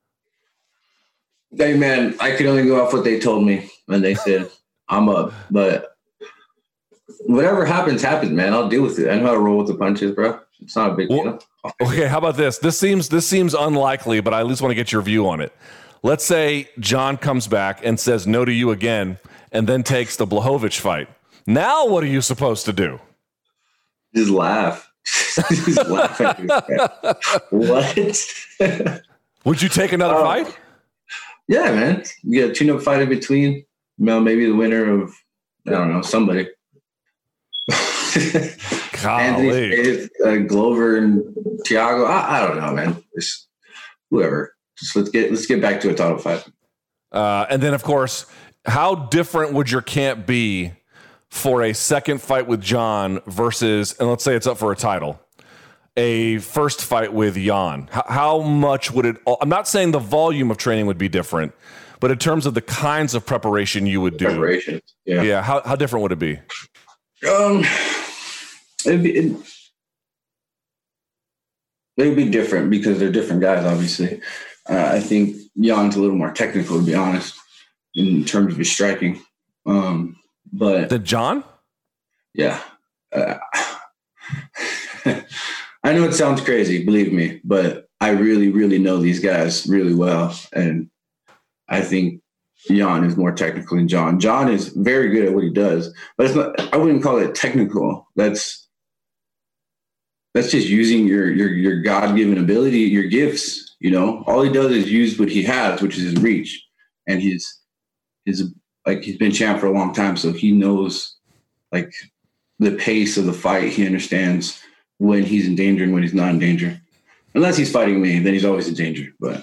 Speaker 6: Hey, man, I could only go off what they told me when they said I'm up. But whatever happens, happens, man. I'll deal with it. I know how to roll with the punches, bro. It's not a big
Speaker 2: well,
Speaker 6: deal.
Speaker 2: Okay, how about this? This seems this seems unlikely, but I at least want to get your view on it. Let's say John comes back and says no to you again and then takes the Blachowicz fight. Now what are you supposed to do?
Speaker 6: Just laugh. Just laugh at me. What?
Speaker 2: Would you take another um, fight?
Speaker 6: Yeah, man. You get a tune-up fight in between. You know, maybe the winner of, I don't know, somebody. Anthony Faith, uh, Glover and Thiago. I, I don't know, man. It's, whoever. Just let's get let's get back to a title fight.
Speaker 2: Uh, and then, of course, how different would your camp be for a second fight with John versus, and let's say it's up for a title, a first fight with Jan? How, how much would it, I'm not saying the volume of training would be different, but in terms of the kinds of preparation you would do.
Speaker 6: Preparation, yeah.
Speaker 2: Yeah, how, how different would it be?
Speaker 6: Um, it'd be, it, it'd be different because they're different guys, obviously. Uh, I think Jan's a little more technical, to be honest, in terms of his striking. Um, but
Speaker 2: the John?
Speaker 6: Yeah. Uh, I know it sounds crazy, believe me, but I really, really know these guys really well. And I think Jan is more technical than John. John is very good at what he does, but it's not, I wouldn't call it technical. That's, that's just using your, your, your God-given ability, your gifts. You know, all he does is use what he has, which is his reach, and his, his, like he's been champ for a long time. So he knows like the pace of the fight. He understands when he's in danger and when he's not in danger. Unless he's fighting me, then he's always in danger. But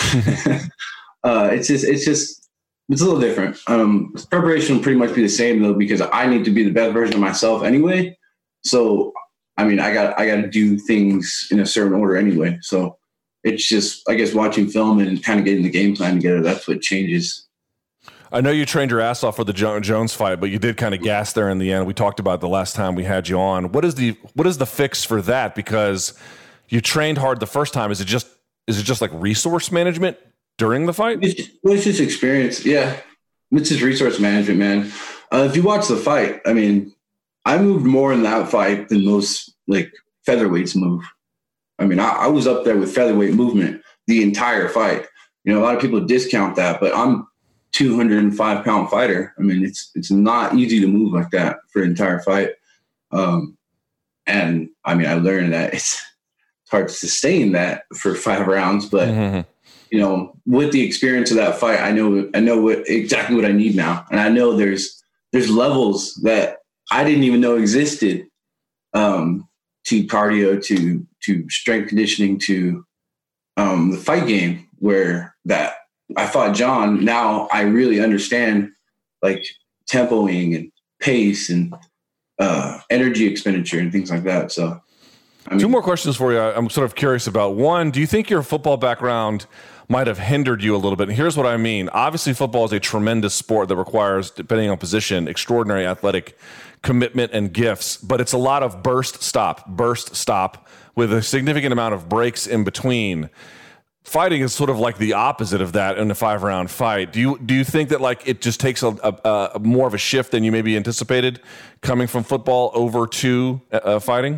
Speaker 6: uh, it's just, it's just, it's a little different. Um, preparation will pretty much be the same though, because I need to be the best version of myself anyway. So, I mean, I got, I got to do things in a certain order anyway. So it's just, I guess, watching film and kind of getting the game plan together. That's what changes.
Speaker 2: I know you trained your ass off for the Jones fight, but you did kind of gas there in the end. We talked about it the last time we had you on. What is the what is the fix for that? Because you trained hard the first time. Is it just is it just like resource management during the fight?
Speaker 6: It's, well, it's just experience. Yeah, it's just resource management, man. Uh, if you watch the fight, I mean, I moved more in that fight than most like featherweights move. I mean, I, I was up there with featherweight movement the entire fight. You know, a lot of people discount that, but I'm two hundred five pound fighter. I mean, it's it's not easy to move like that for an entire fight. Um, and I mean, I learned that it's, it's hard to sustain that for five rounds, but mm-hmm. you know, with the experience of that fight, I know I know what exactly what I need now, and I know there's there's levels that I didn't even know existed. Um, to cardio, to to strength conditioning, to um, the fight game, where that I fought John. Now I really understand like tempoing and pace and uh, energy expenditure and things like that. So, I mean,
Speaker 2: two more questions for you. I'm sort of curious about. One, do you think your football background might have hindered you a little bit? And here's what I mean. Obviously, football is a tremendous sport that requires, depending on position, extraordinary athletic commitment and gifts, but it's a lot of burst, stop, burst, stop with a significant amount of breaks in between. Fighting is sort of like the opposite of that in a five round fight. Do you, do you think that like it just takes a, a, a more of a shift than you maybe anticipated coming from football over to uh, fighting?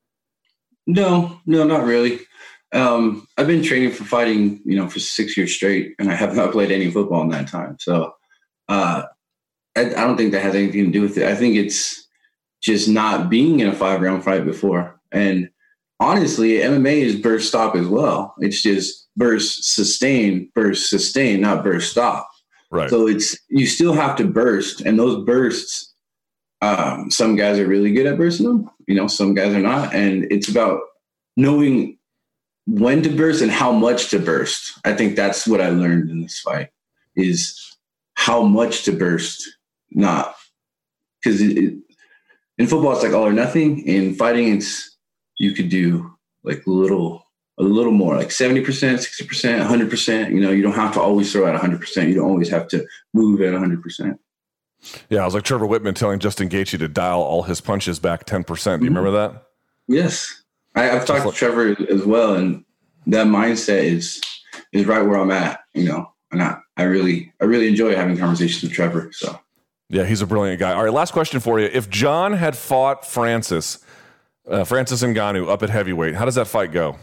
Speaker 6: No, no, not really. Um, I've been training for fighting, you know, for six years straight, and I have not played any football in that time. So, uh, I, I don't think that has anything to do with it. I think it's just not being in a five round fight before. And honestly, M M A is burst stop as well. It's just burst sustain, burst sustain, not burst stop.
Speaker 2: Right.
Speaker 6: So it's, you still have to burst, and those bursts, um, some guys are really good at bursting them, you know, some guys are not. And it's about knowing when to burst and how much to burst. I think that's what I learned in this fight, is how much to burst. Not because it, it, in football it's like all or nothing. In fighting, it's you could do like a little, a little more, like seventy percent, sixty percent, one hundred percent. You know, you don't have to always throw at one hundred percent. You don't always have to move at one hundred percent.
Speaker 2: Yeah, I was like Trevor Whitman telling Justin Gaethje to dial all his punches back ten percent. Do you mm-hmm. remember that?
Speaker 6: Yes, I, I've talked like, to Trevor as well, and that mindset is is right where I'm at. You know, and I, I really I really enjoy having conversations with Trevor. So.
Speaker 2: Yeah, he's a brilliant guy. All right, last question for you. If John had fought Francis, uh, Francis Ngannou up at heavyweight, how does that fight go?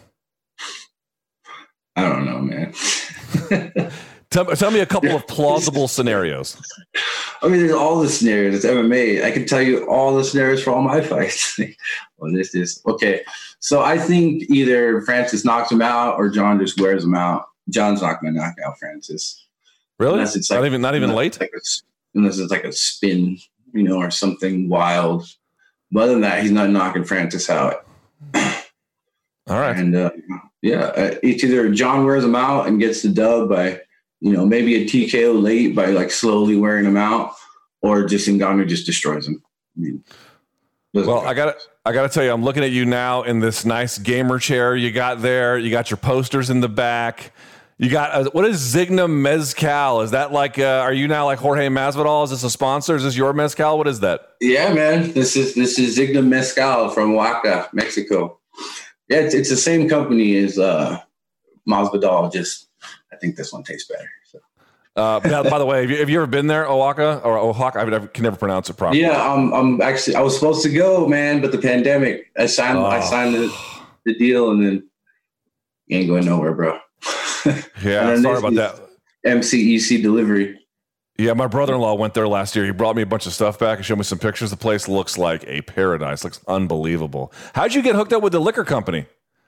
Speaker 6: I don't know, man.
Speaker 2: tell, tell me a couple of plausible scenarios.
Speaker 6: I mean, there's all the scenarios. It's M M A. I can tell you all the scenarios for all my fights. Well, this is okay. So I think either Francis knocks him out or John just wears him out. John's not going to knock out Francis.
Speaker 2: Really? Unless it's like, not even not even late.
Speaker 6: Like a, unless it's like a spin, you know, or something wild. But other than that, he's not knocking Francis out.
Speaker 2: All right.
Speaker 6: And uh, yeah, uh, it's either John wears them out and gets the dub by, you know, maybe a T K O late by like slowly wearing them out, or just Ngannou just destroys them. I mean,
Speaker 2: well, I got I got to tell you, I'm looking at you now in this nice gamer chair you got there. You got your posters in the back. You got uh, what is Zigna Mezcal? Is that like? Uh, are you now like Jorge Masvidal? Is this a sponsor? Is this your mezcal? What is that?
Speaker 6: Yeah, man. This is this is Zigna Mezcal from Oaxaca, Mexico. Yeah, it's, it's the same company as uh, Masvidal. Just I think this one tastes better. So.
Speaker 2: Uh, now, by the way, have you, have you ever been there, Oaxaca or Oaxaca? I, mean, I can never pronounce it properly.
Speaker 6: Yeah, I'm. I'm actually. I was supposed to go, man, but the pandemic. I signed. Oh. I signed the, the deal, and then you ain't going nowhere, bro.
Speaker 2: Yeah, sorry about that.
Speaker 6: M C E C delivery.
Speaker 2: Yeah, my brother-in-law went there last year. He brought me a bunch of stuff back and showed me some pictures. The place looks like a paradise. Looks unbelievable. How'd you get hooked up with the liquor company?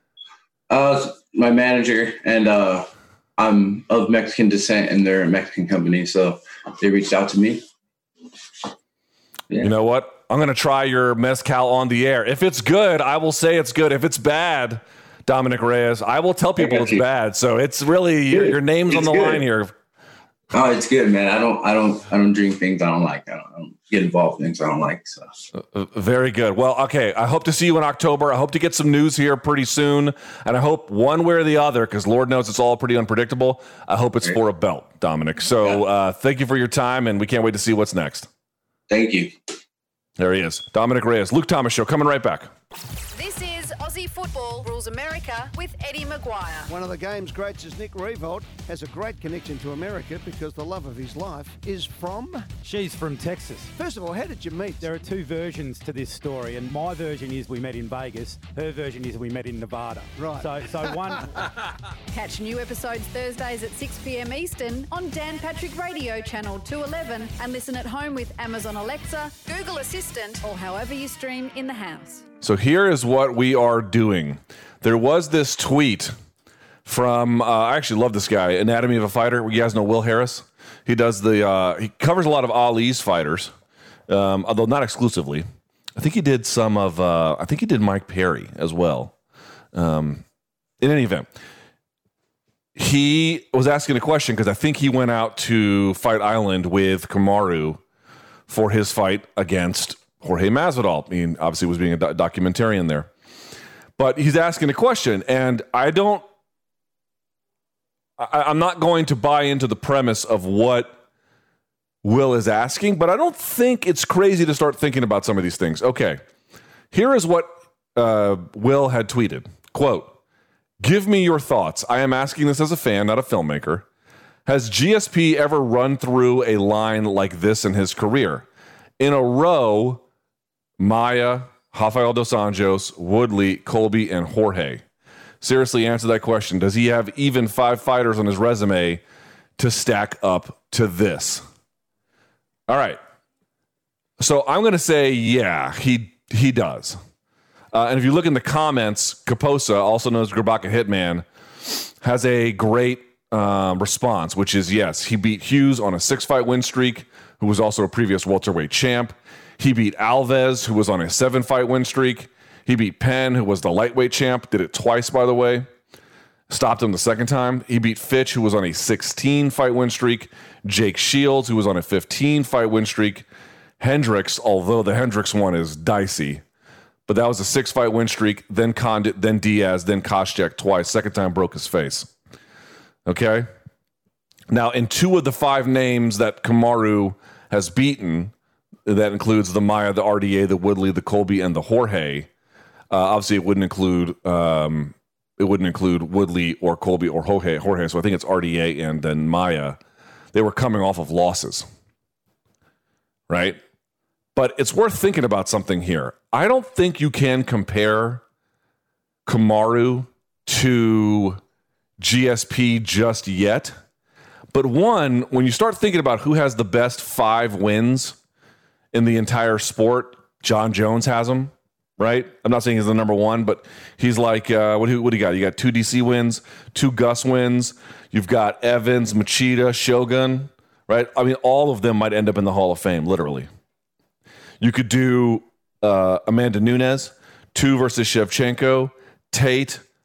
Speaker 6: Uh, my manager, and uh, I'm of Mexican descent, and they're a Mexican company, so they reached out to me.
Speaker 2: Yeah. You know what? I'm going to try your mezcal on the air. If it's good, I will say it's good. If it's bad, Dominic Reyes, I will tell people it's you. bad. So it's really your, your name's it's on the
Speaker 6: good.
Speaker 2: line here.
Speaker 6: Oh, it's good, man. I don't, I don't, I don't drink things I don't like. I don't, I don't get involved in things I don't like. So
Speaker 2: uh, very good. Well, okay. I hope to see you in October. I hope to get some news here pretty soon, and I hope one way or the other, because Lord knows it's all pretty unpredictable. I hope it's right. for a belt, Dominic. So yeah. uh, thank you for your time, and we can't wait to see what's next.
Speaker 6: Thank you.
Speaker 2: There he is, Dominic Reyes. Luke Thomas Show coming right back.
Speaker 7: This is Aussie Football Rules America with Eddie Maguire.
Speaker 8: One of the game's greats is Nick Revolt, has a great connection to America because the love of his life is from...
Speaker 9: She's from Texas.
Speaker 8: First of all, how did you meet?
Speaker 9: There are two versions to this story, and my version is we met in Vegas. Her version is we met in Nevada.
Speaker 8: Right.
Speaker 9: So, so one...
Speaker 7: Catch new episodes Thursdays at six p.m. Eastern on Dan Patrick Radio, Channel two eleven, and listen at home with Amazon Alexa, Google Assistant, or however you stream in the house.
Speaker 2: So here is what we are doing. There was this tweet from, uh, I actually love this guy, Anatomy of a Fighter. You guys know Will Harris? He does the, uh, he covers a lot of Ali's fighters, um, although not exclusively. I think he did some of, uh, I think he did Mike Perry as well. Um, in any event, he was asking a question because I think he went out to Fight Island with Kamaru for his fight against Jorge Masvidal. I mean, obviously was being a do- documentarian there. But he's asking a question, and I don't, I, I'm not going to buy into the premise of what Will is asking, but I don't think it's crazy to start thinking about some of these things. Okay, here is what uh, Will had tweeted. Quote, "Give me your thoughts. I am asking this as a fan, not a filmmaker. Has G S P ever run through a line like this in his career? In a row, Maia, Rafael dos Anjos, Woodley, Colby, and Jorge. Seriously, answer that question. Does he have even five fighters on his resume to stack up to this?" All right. So I'm going to say, yeah, he he does. Uh, and if you look in the comments, Kaposa, also known as Grabaka Hitman, has a great um, response, which is yes, he beat Hughes on a six-fight win streak, who was also a previous welterweight champ. He beat Alves, who was on a seven-fight win streak. He beat Penn, who was the lightweight champ. Did it twice, by the way. Stopped him the second time. He beat Fitch, who was on a sixteen-fight win streak. Jake Shields, who was on a fifteen-fight win streak. Hendricks, although the Hendricks one is dicey. But that was a six-fight win streak. Then Condit, then Diaz, then Koscheck twice. Second time broke his face. Okay? Now, in two of the five names that Kamaru has beaten, that includes the Maia, the R D A, the Woodley, the Colby, and the Jorge. Uh, obviously, it wouldn't include um, it wouldn't include Woodley or Colby or Jorge. Jorge. So I think it's R D A and then Maia. They were coming off of losses, right? But it's worth thinking about something here. I don't think you can compare Kamaru to G S P just yet. But one, when you start thinking about who has the best five wins in the entire sport, John Jones has them, right? I'm not saying he's the number one, but he's like, uh, what do, what do you got? You got two D C wins, two Gus wins. You've got Evans, Machida, Shogun, right? I mean, all of them might end up in the Hall of Fame, literally. You could do uh, Amanda Nunes, two versus Shevchenko, Tate,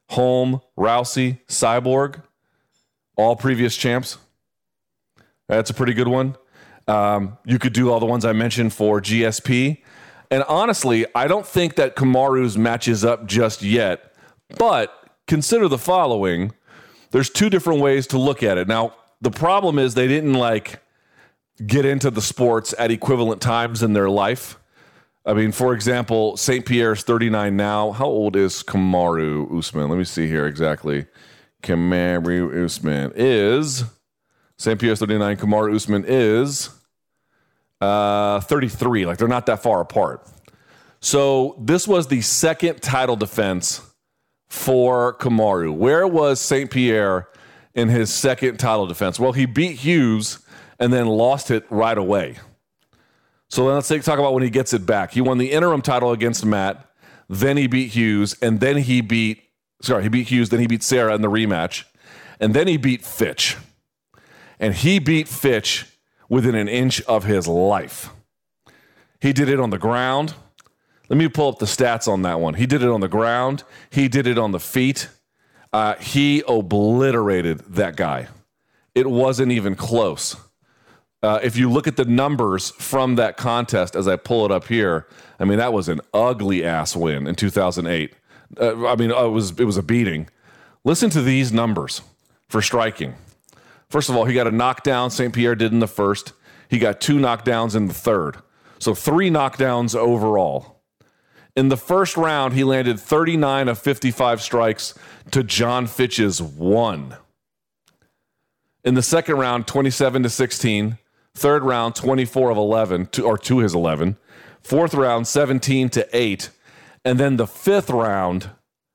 Speaker 2: Holm, Rousey, Cyborg, all previous champs. That's a pretty good one. Um, you could do all the ones I mentioned for G S P. And honestly, I don't think that Kamaru's matches up just yet. But consider the following. There's two different ways to look at it. Now, the problem is they didn't like get into the sports at equivalent times in their life. I mean, for example, Saint Pierre's thirty-nine now. How old is Kamaru Usman? Let me see here exactly. Kamaru Usman is... Saint Pierre's thirty-nine. Kamaru Usman is uh, thirty-three. Like, they're not that far apart. So this was the second title defense for Kamaru. Where was Saint Pierre in his second title defense? Well, he beat Hughes and then lost it right away. So let's take, talk about when he gets it back. He won the interim title against Matt, then he beat Hughes, and then he beat, sorry, he beat Hughes, then he beat Sarah in the rematch, and then he beat Fitch. And he beat Fitch within an inch of his life. He did it on the ground. Let me pull up the stats on that one. He did it on the ground. He did it on the feet. Uh, he obliterated that guy. It wasn't even close. Uh, if you look at the numbers from that contest, as I pull it up here, I mean, that was an ugly ass win in two thousand eight. Uh, I mean, it was it was a beating. Listen to these numbers for striking. First of all, he got a knockdown. Saint Pierre did in the first. He got two knockdowns in the third. So three knockdowns overall. In the first round, he landed thirty-nine of fifty-five strikes to John Fitch's one. In the second round, twenty-seven to sixteen. Third round, twenty-four of eleven, to, or to his eleven. Fourth round, seventeen to eight. And then the fifth round,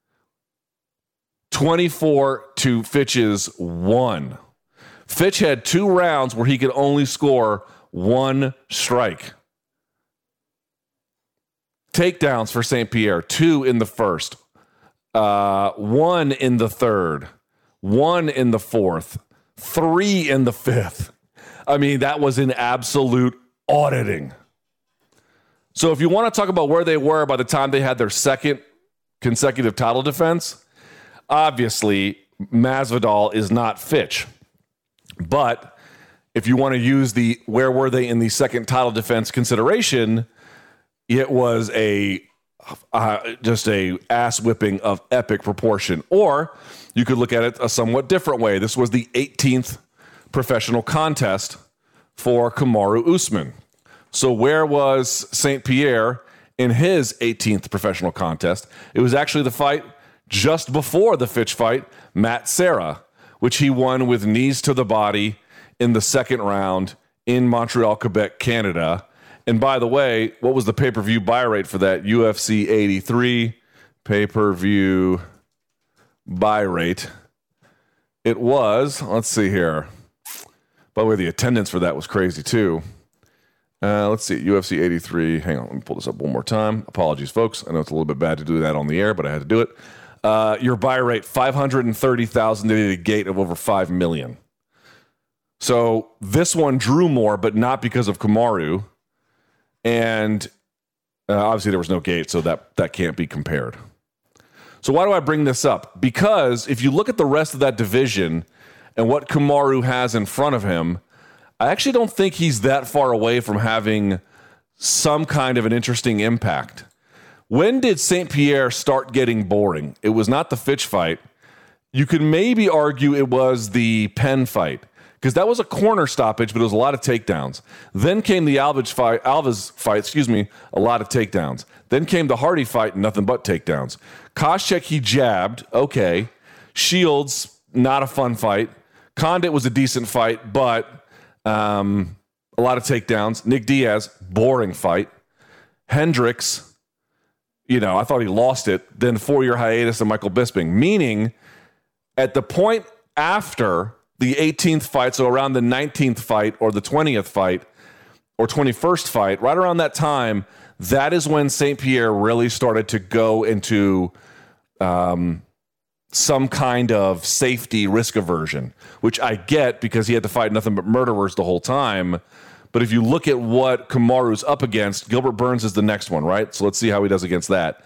Speaker 2: twenty-four to Fitch's one. Fitch had two rounds where he could only score one strike. Takedowns for Saint Pierre, two in the first, uh, one in the third, one in the fourth, three in the fifth. I mean, that was an absolute auditing. So if you want to talk about where they were by the time they had their second consecutive title defense, obviously Masvidal is not Fitch. But if you want to use the where were they in the second title defense consideration, it was a uh, just a ass whipping of epic proportion. Or you could look at it a somewhat different way. This was the eighteenth professional contest for Kamaru Usman. So where was Saint Pierre in his eighteenth professional contest? It was actually the fight just before the Fitch fight, Matt Serra, which he won with knees to the body in the second round in Montreal, Quebec, Canada. And by the way, what was the pay-per-view buy rate for that? U F C eighty-three pay-per-view buy rate. It was, let's see here. By the way, the attendance for that was crazy too. Uh, let's see, U F C eighty-three. Hang on, let me pull this up one more time. Apologies, folks. I know it's a little bit bad to do that on the air, but I had to do it. Uh, your buy rate, five hundred thirty thousand. They did a gate of over five million. So this one drew more, but not because of Kamaru. And uh, obviously there was no gate, so that, that can't be compared. So why do I bring this up? Because if you look at the rest of that division and what Kamaru has in front of him, I actually don't think he's that far away from having some kind of an interesting impact. When did Saint Pierre start getting boring? It was not the Fitch fight. You could maybe argue it was the Penn fight, because that was a corner stoppage, but it was a lot of takedowns. Then came the Alves fight, Alves fight, excuse me, a lot of takedowns. Then came the Hardy fight, nothing but takedowns. Koscheck, he jabbed, okay. Shields, not a fun fight. Condit was a decent fight, but um, a lot of takedowns. Nick Diaz, boring fight. Hendricks, you know, I thought he lost it. Then four-year hiatus of Michael Bisping. Meaning, at the point after the eighteenth fight, so around the nineteenth fight or the twentieth fight or twenty-first fight, right around that time, that is when Saint Pierre really started to go into um, some kind of safety risk aversion, which I get because he had to fight nothing but murderers the whole time. But if you look at what Kamaru's up against, Gilbert Burns is the next one, right? So let's see how he does against that.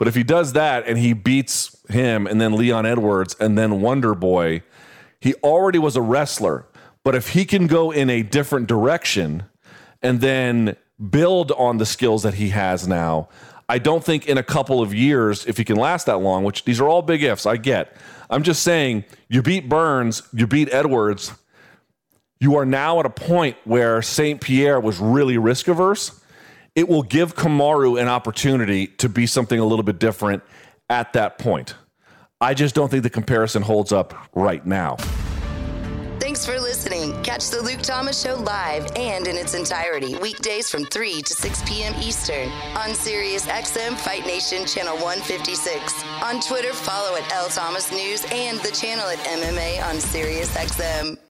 Speaker 2: But if he does that and he beats him and then Leon Edwards and then Wonder Boy, he already was a wrestler. But if he can go in a different direction and then build on the skills that he has now, I don't think in a couple of years, if he can last that long, which these are all big ifs, I get. I'm just saying, you beat Burns, you beat Edwards, you are now at a point where Saint Pierre was really risk averse. It will give Kamaru an opportunity to be something a little bit different at that point. I just don't think the comparison holds up right now.
Speaker 1: Thanks for listening. Catch the Luke Thomas Show live and in its entirety weekdays from three to six p.m. Eastern on Sirius X M Fight Nation Channel one fifty-six. On Twitter, follow at L Thomas News and the channel at M M A on Sirius X M.